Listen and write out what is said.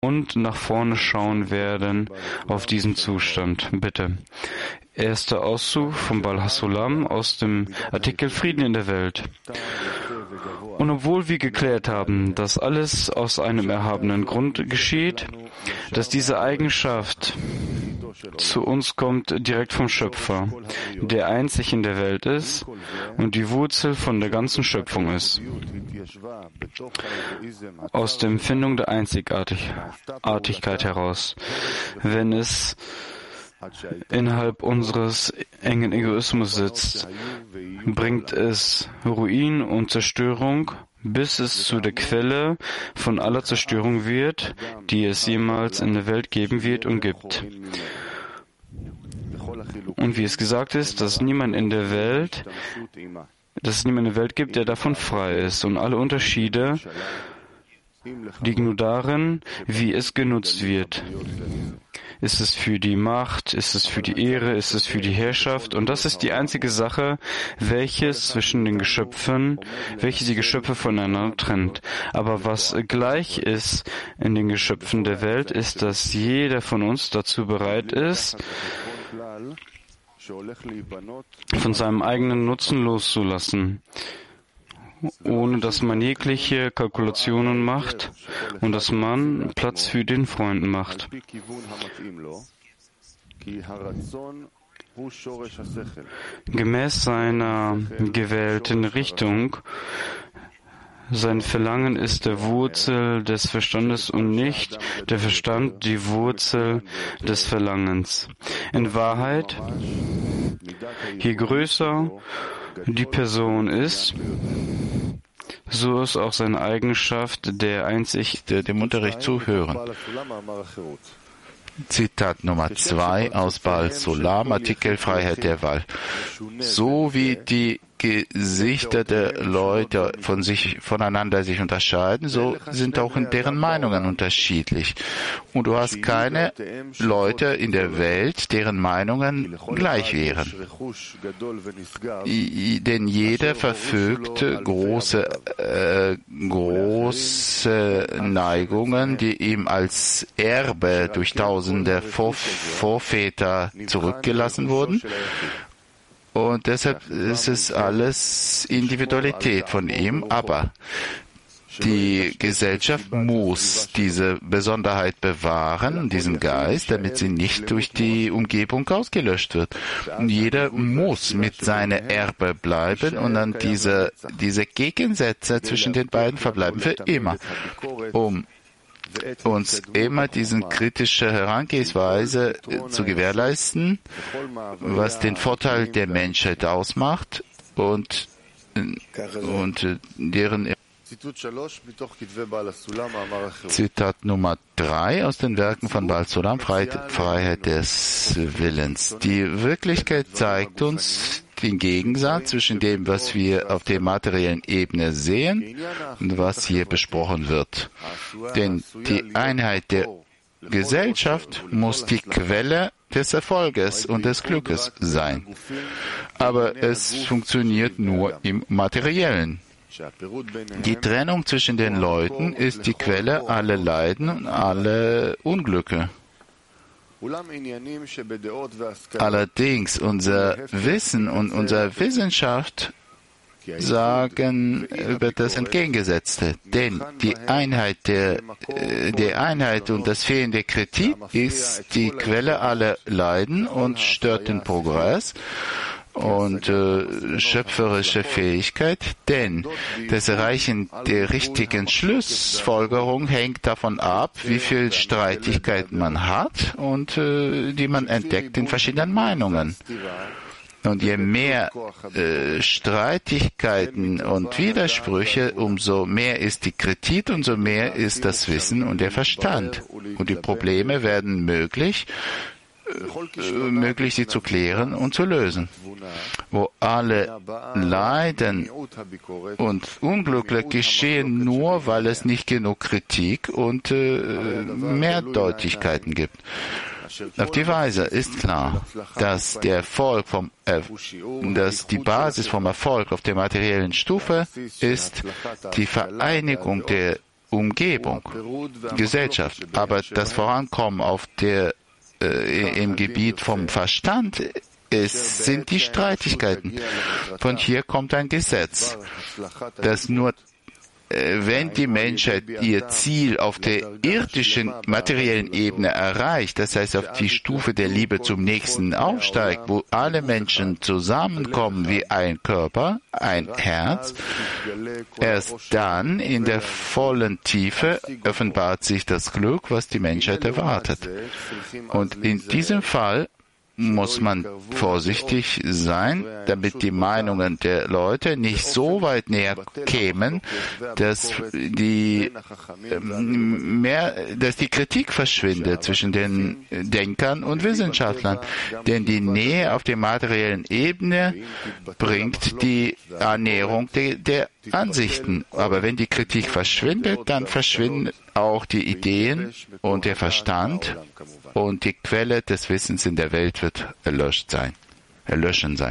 und nach vorne schauen werden auf diesen Zustand. Bitte. Erster Auszug von Baal HaSulam aus dem Artikel Frieden in der Welt. Und obwohl wir geklärt haben, dass alles aus einem erhabenen Grund geschieht, dass diese Eigenschaft zu uns kommt direkt vom Schöpfer, der einzig in der Welt ist und die Wurzel von der ganzen Schöpfung ist, aus der Empfindung der Einzigartigkeit heraus, wenn es innerhalb unseres engen Egoismus sitzt, bringt es Ruin und Zerstörung, bis es zu der Quelle von aller Zerstörung wird, die es jemals in der Welt geben wird und gibt. Und wie es gesagt ist, dass es niemand in der Welt gibt, der davon frei ist. Und alle Unterschiede liegen nur darin, wie es genutzt wird. Ist es für die Macht? Ist es für die Ehre? Ist es für die Herrschaft? Und das ist die einzige Sache, welche die Geschöpfe voneinander trennt. Aber was gleich ist in den Geschöpfen der Welt, ist, dass jeder von uns dazu bereit ist, von seinem eigenen Nutzen loszulassen, ohne dass man jegliche Kalkulationen macht und dass man Platz für den Freund macht. Gemäß seiner gewählten Richtung, sein Verlangen ist der Wurzel des Verstandes und nicht der Verstand die Wurzel des Verlangens. In Wahrheit, je größer die Person ist, so ist auch seine Eigenschaft der einzig dem Unterricht zuhören. Zitat Nummer 2 aus Baal Sulam, Artikel Freiheit der Wahl. So wie die Gesichter der Leute voneinander sich unterscheiden, so sind auch deren Meinungen unterschiedlich. Und du hast keine Leute in der Welt, deren Meinungen gleich wären. Denn jeder verfügt große Neigungen, die ihm als Erbe durch tausende Vorväter zurückgelassen wurden. Und deshalb ist es alles Individualität von ihm, aber die Gesellschaft muss diese Besonderheit bewahren, diesen Geist, damit sie nicht durch die Umgebung ausgelöscht wird. Und jeder muss mit seiner Erbe bleiben und dann diese Gegensätze zwischen den beiden verbleiben für immer, um uns immer diese kritische Herangehensweise zu gewährleisten, was den Vorteil der Menschheit ausmacht und deren Zitat Nummer 3 aus den Werken von Baal Sulam, Freiheit des Willens. Die Wirklichkeit zeigt uns den Gegensatz zwischen dem, was wir auf der materiellen Ebene sehen und was hier besprochen wird. Denn die Einheit der Gesellschaft muss die Quelle des Erfolges und des Glückes sein. Aber es funktioniert nur im Materiellen. Die Trennung zwischen den Leuten ist die Quelle aller Leiden und aller Unglücke. Allerdings unser Wissen und unsere Wissenschaft sagen über das Entgegengesetzte. Denn die Einheit und das Fehlen der Kritik ist die Quelle aller Leiden und stört den Progress und schöpferische Fähigkeit, denn das Erreichen der richtigen Schlussfolgerung hängt davon ab, wie viel Streitigkeiten man hat und die man entdeckt in verschiedenen Meinungen. Und je mehr Streitigkeiten und Widersprüche, umso mehr ist die Kritik, umso mehr ist das Wissen und der Verstand. Und die Probleme werden möglich, sie zu klären und zu lösen. Wo alle Leiden und Unglücke geschehen nur, weil es nicht genug Kritik und Mehrdeutigkeiten gibt. Auf die Weise ist klar, dass dass die Basis vom Erfolg auf der materiellen Stufe ist die Vereinigung der Umgebung, Gesellschaft. Aber das Vorankommen im Gebiet vom Verstand sind die Streitigkeiten. Von hier kommt ein Gesetz, das nur wenn die Menschheit ihr Ziel auf der irdischen, materiellen Ebene erreicht, das heißt auf die Stufe der Liebe zum Nächsten aufsteigt, wo alle Menschen zusammenkommen wie ein Körper, ein Herz, erst dann in der vollen Tiefe offenbart sich das Glück, was die Menschheit erwartet. Und in diesem Fall muss man vorsichtig sein, damit die Meinungen der Leute nicht so weit näher kämen, dass die Kritik verschwindet zwischen den Denkern und Wissenschaftlern. Denn die Nähe auf der materiellen Ebene bringt die Annäherung der Ansichten. Aber wenn die Kritik verschwindet, dann verschwinden auch die Ideen und der Verstand und die Quelle des Wissens in der Welt wird erlöschen sein.